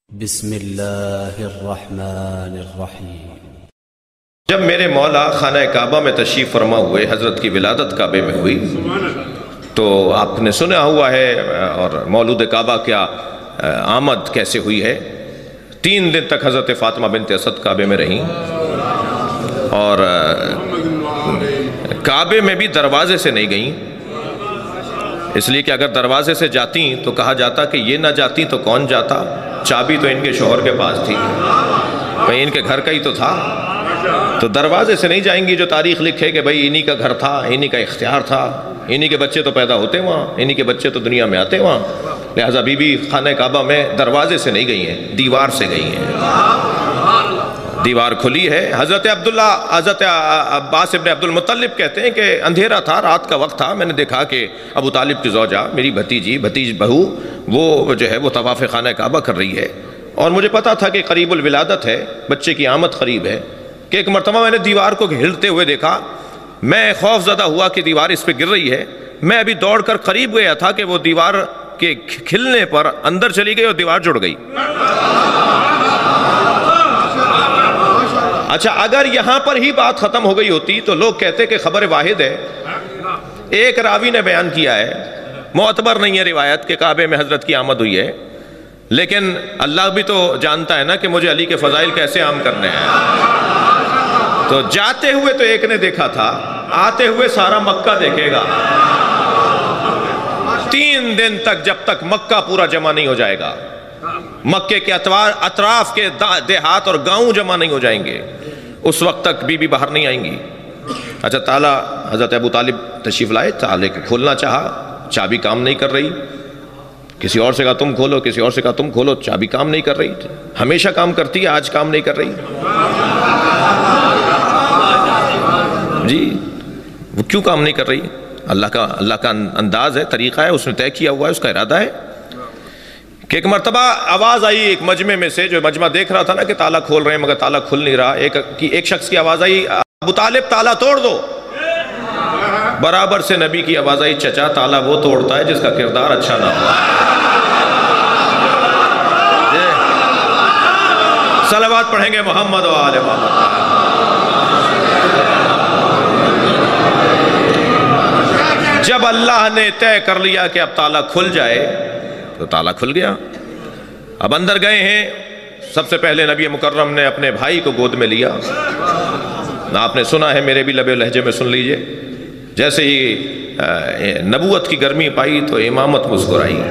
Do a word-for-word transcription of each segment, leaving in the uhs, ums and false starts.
بسم اللہ الرحمن الرحیم۔ جب میرے مولا خانہ کعبہ میں تشریف فرما ہوئے، حضرت کی ولادت کعبے میں ہوئی، تو آپ نے سنا ہوا ہے اور مولود کعبہ کیا آمد کیسے ہوئی ہے۔ تین دن تک حضرت فاطمہ بنت اسد کعبے میں رہیں، اور کعبے میں بھی دروازے سے نہیں گئیں، اس لیے کہ اگر دروازے سے جاتی تو کہا جاتا کہ یہ نہ جاتی تو کون جاتا، چابی تو ان کے شوہر کے پاس تھی، بھئی ان کے گھر کا ہی تو تھا، تو دروازے سے نہیں جائیں گی جو تاریخ لکھے کہ بھئی انہی کا گھر تھا، انہی کا اختیار تھا، انہی کے بچے تو پیدا ہوتے وہاں، انہی کے بچے تو دنیا میں آتے وہاں، لہٰذا بی بی خانہ کعبہ میں دروازے سے نہیں گئی ہیں، دیوار سے گئی ہیں۔ دیوار کھلی ہے۔ حضرت عبداللہ حضرت عباس ابن عبد المطلب کہتے ہیں کہ اندھیرا تھا، رات کا وقت تھا، میں نے دیکھا کہ ابو طالب کی زوجہ میری بھتیجی بھتیج بہو وہ جو ہے وہ طواف خانہ کعبہ کر رہی ہے، اور مجھے پتا تھا کہ قریب الولادت ہے، بچے کی آمد قریب ہے، کہ ایک مرتبہ میں نے دیوار کو ہلتے ہوئے دیکھا، میں خوف زدہ ہوا کہ دیوار اس پہ گر رہی ہے، میں ابھی دوڑ کر قریب گیا تھا کہ وہ دیوار کے کھلنے پر اندر چلی گئی اور دیوار جڑ گئی۔ اچھا، اگر یہاں پر ہی بات ختم ہو گئی ہوتی تو لوگ کہتے کہ خبر واحد ہے، ایک راوی نے بیان کیا ہے، معتبر نہیں ہے روایت کہ کعبے میں حضرت کی آمد ہوئی ہے، لیکن اللہ بھی تو جانتا ہے نا کہ مجھے علی کے فضائل کیسے عام کرنے ہیں۔ تو جاتے ہوئے تو ایک نے دیکھا تھا، آتے ہوئے سارا مکہ دیکھے گا۔ تین دن تک جب تک مکہ پورا جمع نہیں ہو جائے گا، مکے کے اطراف کے دیہات اور گاؤں جمع نہیں ہو جائیں گے، اس وقت تک بی بی باہر نہیں آئیں گی۔ اچھا، تالا حضرت ابو طالب تشریف لائے، تالے کو کھولنا چاہا، چابی کام نہیں کر رہی، کسی اور سے کہا تم کھولو، کسی اور سے کہا تم کھولو، چابی کام نہیں کر رہی، ہمیشہ کام کرتی ہے، آج کام نہیں کر رہی۔ جی، وہ کیوں کام نہیں کر رہی؟ اللہ کا اللہ کا انداز ہے، طریقہ ہے، اس نے طے کیا ہوا ہے، اس کا ارادہ ہے کہ ایک مرتبہ آواز آئی ایک مجمع میں سے، جو مجمع دیکھ رہا تھا نا کہ تالا کھول رہے ہیں مگر تالا کھل نہیں رہا، ایک ایک شخص کی آواز آئی، ابو طالب تالا توڑ دو۔ برابر سے نبی کی آواز آئی، چچا تالا وہ توڑتا ہے جس کا کردار اچھا نہ ہو۔ صلوات پڑھیں گے محمد و آل محمد۔ جب اللہ نے طے کر لیا کہ اب تالا کھل جائے تو تالا کھل گیا۔ اب اندر گئے ہیں، سب سے پہلے نبی مکرم نے اپنے بھائی کو گود میں لیا، آپ نے سنا ہے، میرے بھی لبے لہجے میں سن لیجئے، جیسے ہی نبوت کی گرمی پائی تو امامت مسکرائی،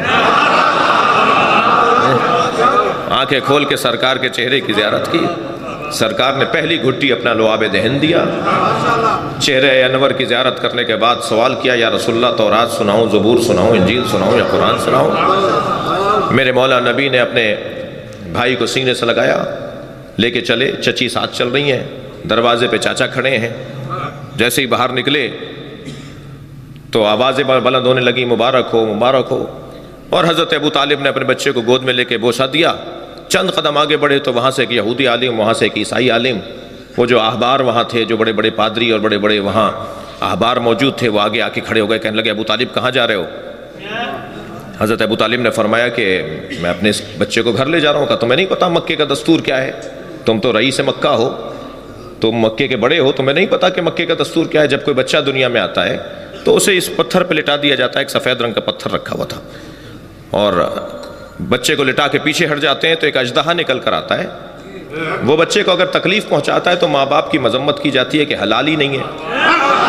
آنکھیں کھول کے سرکار کے چہرے کی زیارت کی، سرکار نے پہلی گھٹی اپنا لعاب دہن دیا، چہرے انور کی زیارت کرنے کے بعد سوال کیا، یا رسول اللہ تورات سناؤں، زبور سناؤں، انجیل سناؤں یا قرآن سناؤں؟ میرے مولا نبی نے اپنے بھائی کو سینے سے لگایا، لے کے چلے، چچی ساتھ چل رہی ہیں، دروازے پہ چاچا کھڑے ہیں، جیسے ہی باہر نکلے تو آوازیں بلند ہونے لگی، مبارک ہو مبارک ہو، اور حضرت ابو طالب نے اپنے بچے کو گود میں لے کے بوسہ دیا۔ چند قدم آگے بڑھے تو وہاں سے ایک یہودی عالم، وہاں سے ایک عیسائی عالم، وہ جو احبار وہاں تھے، جو بڑے بڑے پادری اور بڑے بڑے وہاں احبار موجود تھے، وہ آگے آ کے کھڑے ہو گئے، کہنے لگے ابو طالب کہاں جا رہے ہو؟ حضرت ابو طالب نے فرمایا کہ میں اپنے اس بچے کو گھر لے جا رہا ہوں۔ کہا تمہیں نہیں پتا مکے کا دستور کیا ہے؟ تم تو رئیس مکہ ہو، تم مکے کے بڑے ہو، تمہیں نہیں پتا کہ مکے کا دستور کیا ہے؟ جب کوئی بچہ دنیا میں آتا ہے تو اسے اس پتھر پہ لٹا دیا جاتا ہے، ایک سفید رنگ کا پتھر رکھا ہوا تھا، اور بچے کو لٹا کے پیچھے ہٹ جاتے ہیں تو ایک اژدہا نکل کر آتا ہے، وہ بچے کو اگر تکلیف پہنچاتا ہے تو ماں باپ کی مذمت کی جاتی ہے کہ حلال ہی نہیں ہے،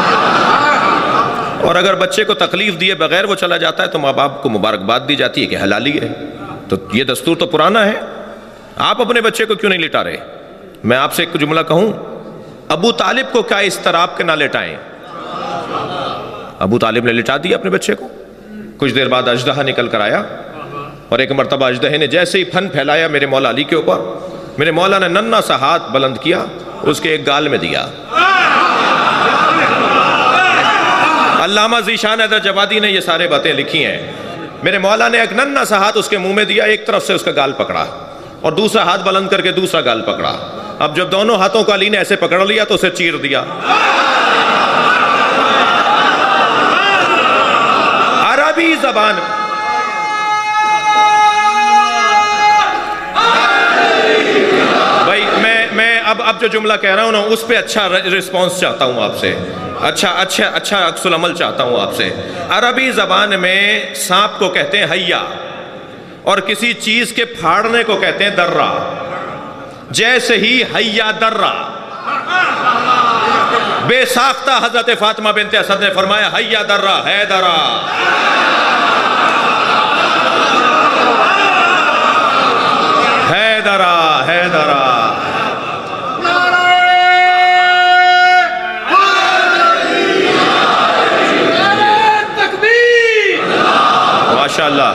اور اگر بچے کو تکلیف دیے بغیر وہ چلا جاتا ہے تو ماں باپ کو مبارکباد دی جاتی ہے کہ حلالی ہے۔ تو یہ دستور تو پرانا ہے، آپ اپنے بچے کو کیوں نہیں لٹا رہے؟ میں آپ سے ایک جملہ کہوں، ابو طالب کو کیا اس طرح آپ کے نہ لٹائیں؟ ابو طالب نے لٹا دیا اپنے بچے کو۔ کچھ دیر بعد اژدہا نکل کر آیا، اور ایک مرتبہ اژدہے نے جیسے ہی پھن پھیلایا میرے مولا علی کے اوپر، میرے مولا نے ننھا سا ہاتھ بلند کیا، اس کے ایک گال میں دیا۔ علامہ ذیشان حیدر جوادی نے یہ سارے باتیں لکھی ہیں، میرے مولا نے ایک ننھا سا ہاتھ اس کے منہ میں دیا، ایک طرف سے اس کا گال پکڑا اور دوسرا ہاتھ بلند کر کے دوسرا گال پکڑا۔ اب جب دونوں ہاتھوں کو علی نے ایسے پکڑ لیا تو اسے چیر دیا۔ عربی زبان اب جو جملہ کہہ رہا ہوں نا اس پہ اچھا رسپانس چاہتا ہوں آپ سے، اچھا اچھا اچھا عکس العمل چاہتا ہوں آپ سے۔ عربی زبان میں سانپ کو کہتے ہیں حیا، اور کسی چیز کے پھاڑنے کو کہتے ہیں درہ۔ جیسے ہی حیا درہ بے ساختہ حضرت فاطمہ بنت اسد نے فرمایا حیا درہ ہے درہ، ہے درہ ہے درہ۔ ماشاءاللہ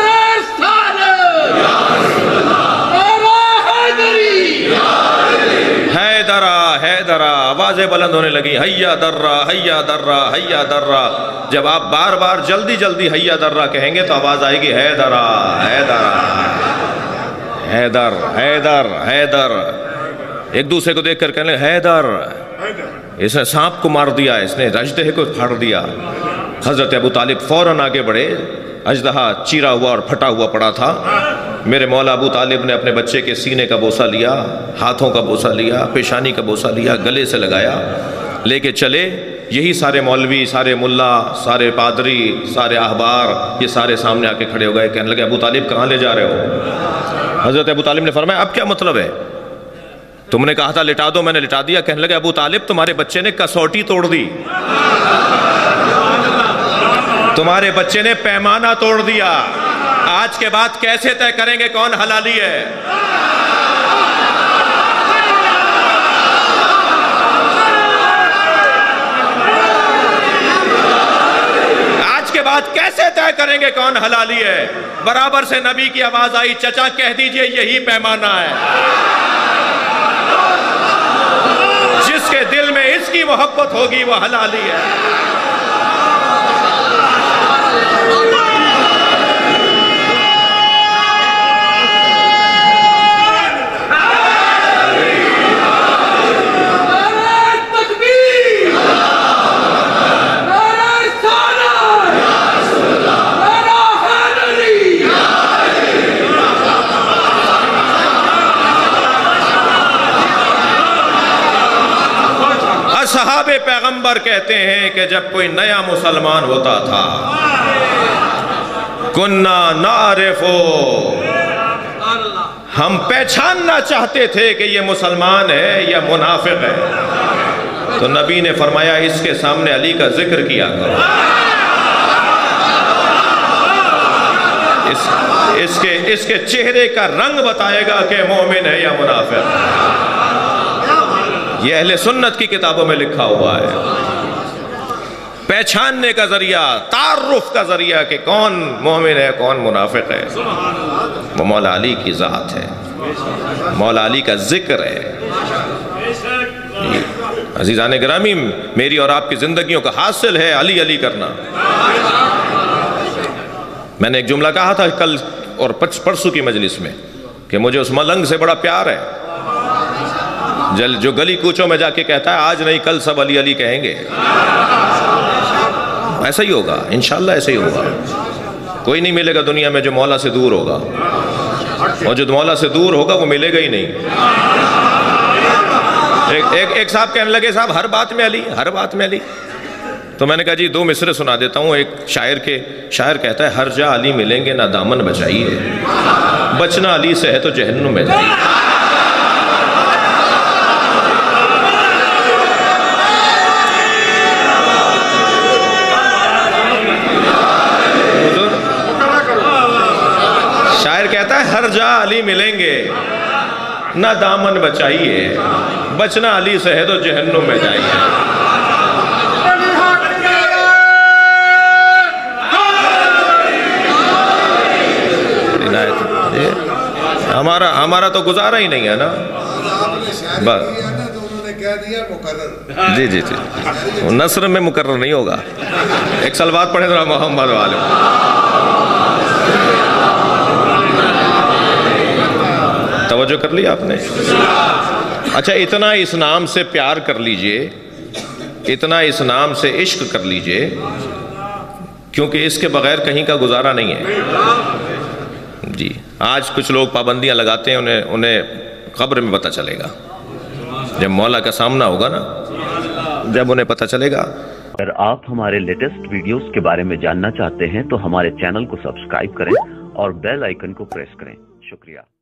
حیدرہ حیدرہ آوازیں بلند ہونے لگی، حیا درہ حیا درہ حیا درہ۔ جب آپ بار بار جلدی جلدی حیا درہ کہیں گے تو آواز آئے گی حیدرہ حیدرہ حیدر حیدر حیدر۔ ایک دوسرے کو دیکھ کر کہنے لگے حیدر، اس نے سانپ کو مار دیا، اس نے اژدہے کو پھاڑ دیا۔ حضرت ابو طالب فوراً آگے بڑھے، اژدہا چیرا ہوا اور پھٹا ہوا پڑا تھا۔ میرے مولا ابو طالب نے اپنے بچے کے سینے کا بوسہ لیا، ہاتھوں کا بوسہ لیا، پیشانی کا بوسہ لیا، گلے سے لگایا، لے کے چلے۔ یہی سارے مولوی، سارے ملا، سارے پادری، سارے احبار، یہ سارے سامنے آ کے کھڑے ہو گئے، کہنے لگے ابو طالب کہاں لے جا رہے ہو؟ حضرت ابو طالب نے فرمایا اب کیا مطلب ہے؟ تم نے کہا تھا لٹا دو، میں نے لٹا دیا۔ کہنے لگے ابو طالب تمہارے بچے نے کسوٹی توڑ دی، تمہارے بچے نے پیمانہ توڑ دیا، آج کے بعد کیسے طے کریں گے کون حلالی ہے؟ آج کے بعد کیسے طے کریں گے کون حلالی ہے؟ برابر سے نبی کی آواز آئی، چچا کہہ دیجئے یہی پیمانہ ہے، جس کے دل میں اس کی محبت ہوگی وہ حلالی ہے۔ صحاب پیغمبر کہتے ہیں کہ جب کوئی نیا مسلمان ہوتا تھا، کننا نعرفو، ہم پہچاننا چاہتے تھے کہ یہ مسلمان ہے یا منافق ہے، تو نبی نے فرمایا اس کے سامنے علی کا ذکر کیا کرو، اس, اس, کے, اس کے چہرے کا رنگ بتائے گا کہ مومن ہے یا منافق ہے۔ یہ اہل سنت کی کتابوں میں لکھا ہوا ہے، پہچاننے کا ذریعہ، تعارف کا ذریعہ کہ کون مومن ہے کون منافق ہے، وہ مولا علی کی ذات ہے، مولا علی کا ذکر ہے۔ عزیزان گرامی، میری اور آپ کی زندگیوں کا حاصل ہے علی علی کرنا۔ میں نے ایک جملہ کہا تھا کل اور پرسوں کی مجلس میں کہ مجھے اس ملنگ سے بڑا پیار ہے جو گلی کوچوں میں جا کے کہتا ہے آج نہیں کل سب علی علی کہیں گے۔ ایسا ہی ہوگا انشاءاللہ، ایسا ہی ہوگا۔ کوئی نہیں ملے گا دنیا میں جو مولا سے دور ہوگا، اور جو مولا سے دور ہوگا وہ ملے گا ہی نہیں۔ ایک, ایک, ایک صاحب کہنے لگے صاحب ہر بات میں علی، ہر بات میں علی۔ تو میں نے کہا جی دو مصرے سنا دیتا ہوں۔ ایک شاعر کے شاعر کہتا ہے ہر جا علی ملیں گے نہ دامن بچائیے، بچنا علی سے ہے تو جہنم میں جائیے۔ کہتا ہے ہر جا علی ملیں گے نہ دامن بچائیے، بچنا علی سے ہے تو جہنم میں جائیے۔ ہمارا ہمارا تو گزارا ہی نہیں ہے نا، بس جی جی جی نثر میں مقرر نہیں ہوگا۔ ایک سلوات پڑھیں ذرا محمد والے۔ توجہ کر لیا آپ نے؟ اچھا اتنا اس نام سے پیار کر لیجئے، اتنا اس نام سے عشق کر لیجئے، کیونکہ اس کے بغیر کہیں کا گزارا نہیں ہے۔ جی آج کچھ لوگ پابندیاں لگاتے ہیں، انہیں انہیں قبر میں پتہ چلے گا۔ جب مولا کا سامنا ہوگا نا، جب انہیں پتہ چلے گا۔ اگر آپ ہمارے لیٹسٹ ویڈیوز کے بارے میں جاننا چاہتے ہیں تو ہمارے چینل کو سبسکرائب کریں اور بیل آئیکن کو پریس کریں۔ شکریہ۔